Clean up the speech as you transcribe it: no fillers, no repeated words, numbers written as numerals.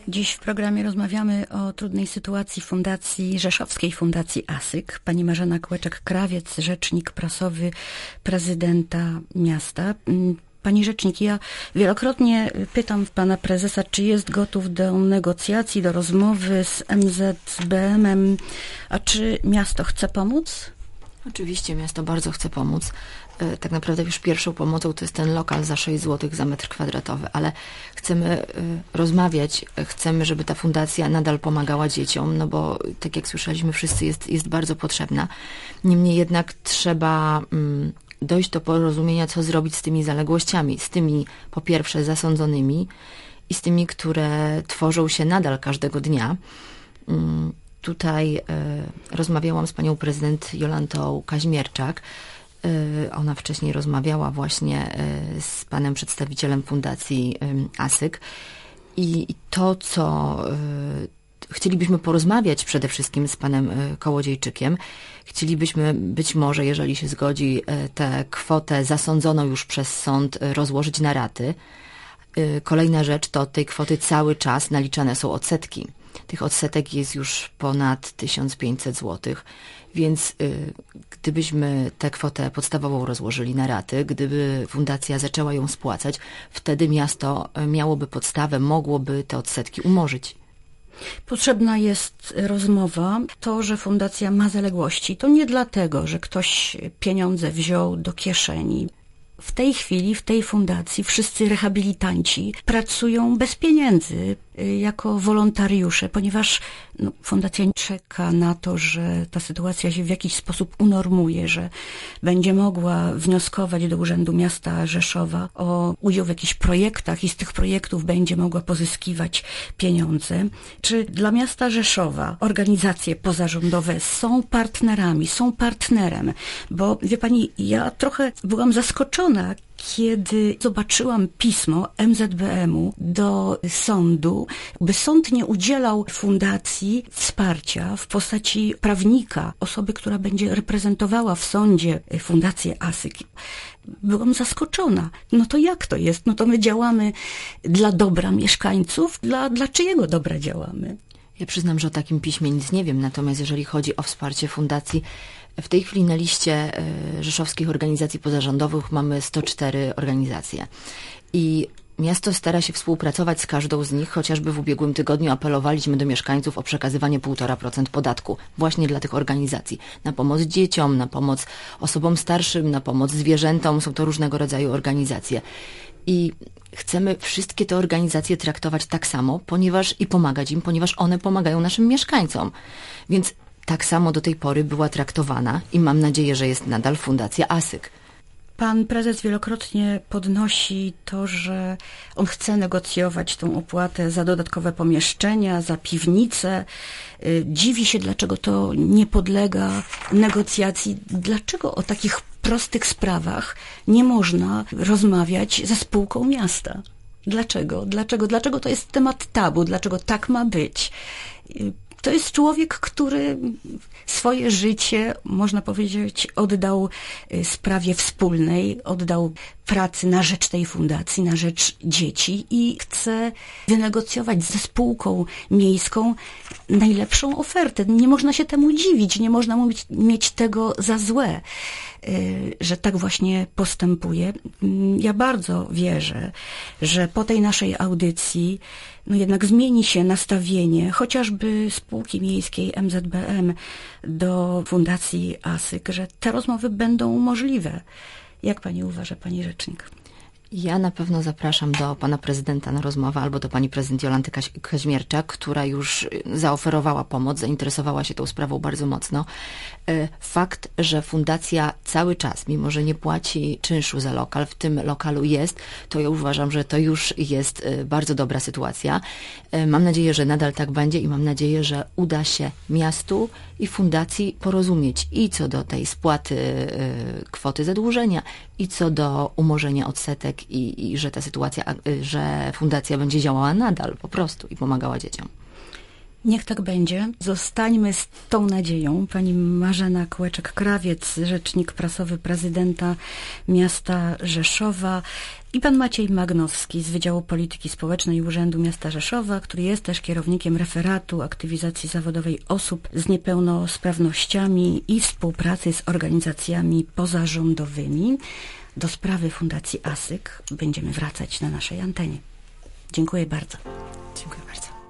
Dziś w programie rozmawiamy o trudnej sytuacji fundacji, rzeszowskiej fundacji ASYK. Pani Marzena Kłeczek-Krawiec, rzecznik prasowy prezydenta miasta. Pani rzecznik, ja wielokrotnie pytam pana prezesa, czy jest gotów do negocjacji, do rozmowy z MZBM-em, a czy miasto chce pomóc? Oczywiście miasto bardzo chce pomóc. Tak naprawdę już pierwszą pomocą to jest ten lokal za 6 zł za metr kwadratowy, ale chcemy rozmawiać, chcemy, żeby ta fundacja nadal pomagała dzieciom, no bo tak jak słyszeliśmy, wszyscy jest bardzo potrzebna. Niemniej jednak trzeba dojść do porozumienia, co zrobić z tymi zaległościami, z tymi po pierwsze zasądzonymi i z tymi, które tworzą się nadal każdego dnia. Tutaj rozmawiałam z panią prezydent Jolantą Kaźmierczak. Ona wcześniej rozmawiała właśnie z panem przedstawicielem fundacji ASYK i to, co chcielibyśmy porozmawiać przede wszystkim z panem Kołodziejczykiem. Chcielibyśmy być może, jeżeli się zgodzi, tę kwotę zasądzoną już przez sąd rozłożyć na raty. Kolejna rzecz to od tej kwoty cały czas naliczane są odsetki. Tych odsetek jest już ponad 1500 zł, więc gdybyśmy tę kwotę podstawową rozłożyli na raty, gdyby fundacja zaczęła ją spłacać, wtedy miasto miałoby podstawę, mogłoby te odsetki umorzyć. Potrzebna jest rozmowa. To, że fundacja ma zaległości, to nie dlatego, że ktoś pieniądze wziął do kieszeni. W tej chwili, w tej fundacji wszyscy rehabilitanci pracują bez pieniędzy, jako wolontariusze, ponieważ fundacja czeka na to, że ta sytuacja się w jakiś sposób unormuje, że będzie mogła wnioskować do Urzędu Miasta Rzeszowa o udział w jakichś projektach i z tych projektów będzie mogła pozyskiwać pieniądze. Czy dla miasta Rzeszowa organizacje pozarządowe są partnerami, są partnerem? Bo wie pani, ja trochę byłam zaskoczona, kiedy zobaczyłam pismo MZBM-u do sądu, by sąd nie udzielał fundacji wsparcia w postaci prawnika, osoby, która będzie reprezentowała w sądzie fundację ASYK. Byłam zaskoczona. No to jak to jest? No to my działamy dla dobra mieszkańców. Dla czyjego dobra działamy? Ja przyznam, że o takim piśmie nic nie wiem, natomiast jeżeli chodzi o wsparcie fundacji, w tej chwili na liście rzeszowskich organizacji pozarządowych mamy 104 organizacje i miasto stara się współpracować z każdą z nich, chociażby w ubiegłym tygodniu apelowaliśmy do mieszkańców o przekazywanie 1,5% podatku właśnie dla tych organizacji. Na pomoc dzieciom, na pomoc osobom starszym, na pomoc zwierzętom, są to różnego rodzaju organizacje. I chcemy wszystkie te organizacje traktować tak samo, i pomagać im, ponieważ one pomagają naszym mieszkańcom. Więc tak samo do tej pory była traktowana i mam nadzieję, że jest nadal fundacja ASYK. Pan prezes wielokrotnie podnosi to, że on chce negocjować tą opłatę za dodatkowe pomieszczenia, za piwnice. Dziwi się, dlaczego to nie podlega negocjacji. Dlaczego o takich prostych sprawach nie można rozmawiać ze spółką miasta? Dlaczego? Dlaczego to jest temat tabu? Dlaczego tak ma być? To jest człowiek, który swoje życie, można powiedzieć, oddał sprawie wspólnej, oddał pracy na rzecz tej fundacji, na rzecz dzieci i chce wynegocjować ze spółką miejską najlepszą ofertę. Nie można się temu dziwić, nie można mieć tego za złe, że tak właśnie postępuje. Ja bardzo wierzę, że po tej naszej audycji jednak zmieni się nastawienie chociażby spółki miejskiej MZBM do fundacji ASYK, że te rozmowy będą możliwe. Jak pani uważa, pani rzecznik? Ja na pewno zapraszam do pana prezydenta na rozmowę albo do pani prezydent Jolanty Kaźmierczak, która już zaoferowała pomoc, zainteresowała się tą sprawą bardzo mocno. Fakt, że fundacja cały czas, mimo że nie płaci czynszu za lokal, w tym lokalu jest, to ja uważam, że to już jest bardzo dobra sytuacja. Mam nadzieję, że nadal tak będzie i mam nadzieję, że uda się miastu i fundacji porozumieć i co do tej spłaty kwoty zadłużenia, i co do umorzenia odsetek i że ta sytuacja, że fundacja będzie działała nadal po prostu i pomagała dzieciom. Niech tak będzie. Zostańmy z tą nadzieją. Pani Marzena Kłeczek-Krawiec, rzecznik prasowy prezydenta miasta Rzeszowa, i pan Maciej Magnowski z Wydziału Polityki Społecznej Urzędu Miasta Rzeszowa, który jest też kierownikiem referatu aktywizacji zawodowej osób z niepełnosprawnościami i współpracy z organizacjami pozarządowymi. Do sprawy Fundacji ASYK będziemy wracać na naszej antenie. Dziękuję bardzo. Dziękuję bardzo.